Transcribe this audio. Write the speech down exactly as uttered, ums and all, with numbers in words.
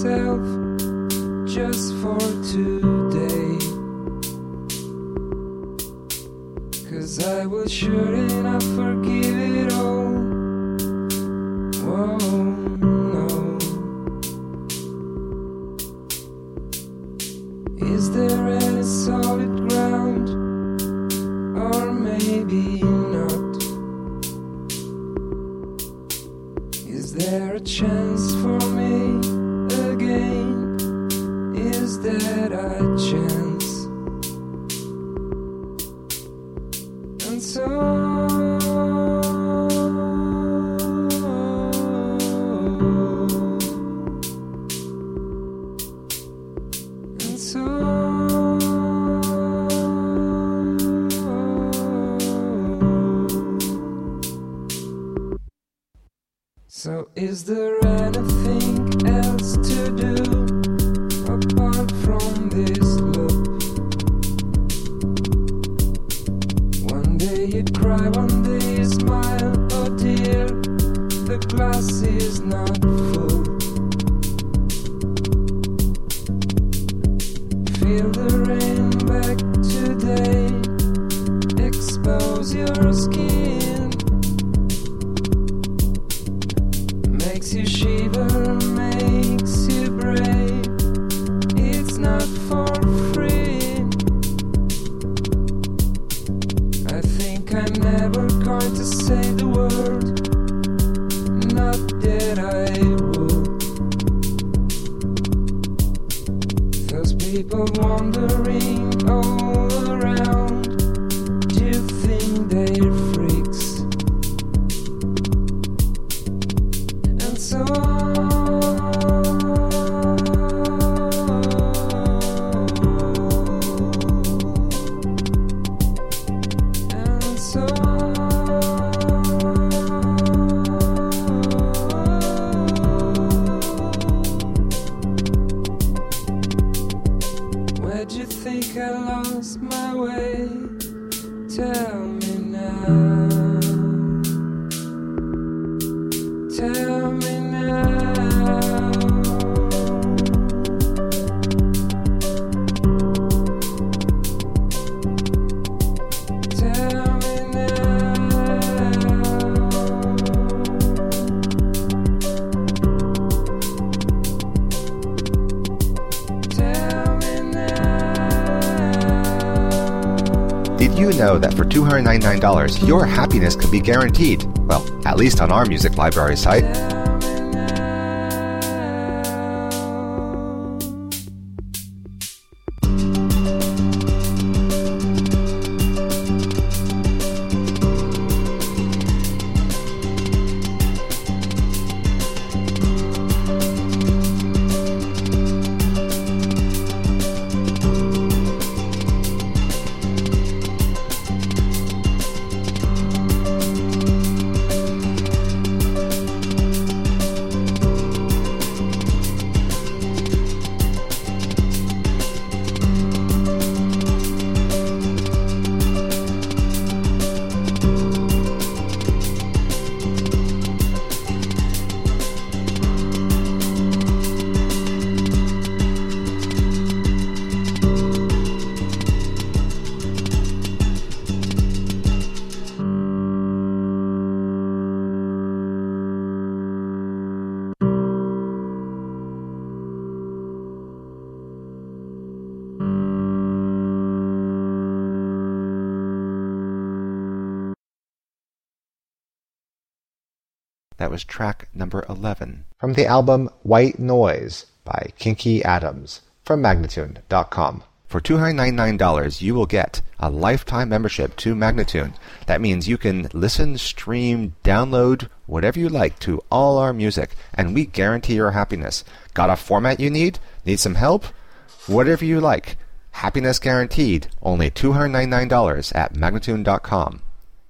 myself just for today, 'cause I will sure enough forgive it all. Whoa, no. Is there any solid ground? Or maybe not. Is there a chance for me again? Is that a chance? And so and so So is there anything else to do apart from this loop? One day you cry, one day you smile. Oh dear, the glass is not full. Feel the rain back today, expose your skin. Makes you shiver, makes you brave. It's not for free. I think I'm never going to say the word, not that I would. Those people wandering all around, do you think they're freaks? And so and so where'd you think I lost my way? Tell me now. Tell me now. Tell me now. Tell me now. Did you know that for two hundred ninety-nine dollars, your happiness can be guaranteed? Well, at least on our music library site. That was track number eleven from the album White Noise by Kinky Adams from Magnatune dot com. For two hundred ninety-nine dollars, you will get a lifetime membership to Magnatune. That means you can listen, stream, download, whatever you like to all our music, and we guarantee your happiness. Got a format you need? Need some help? Whatever you like. Happiness guaranteed. Only two hundred ninety-nine dollars at Magnatune dot com.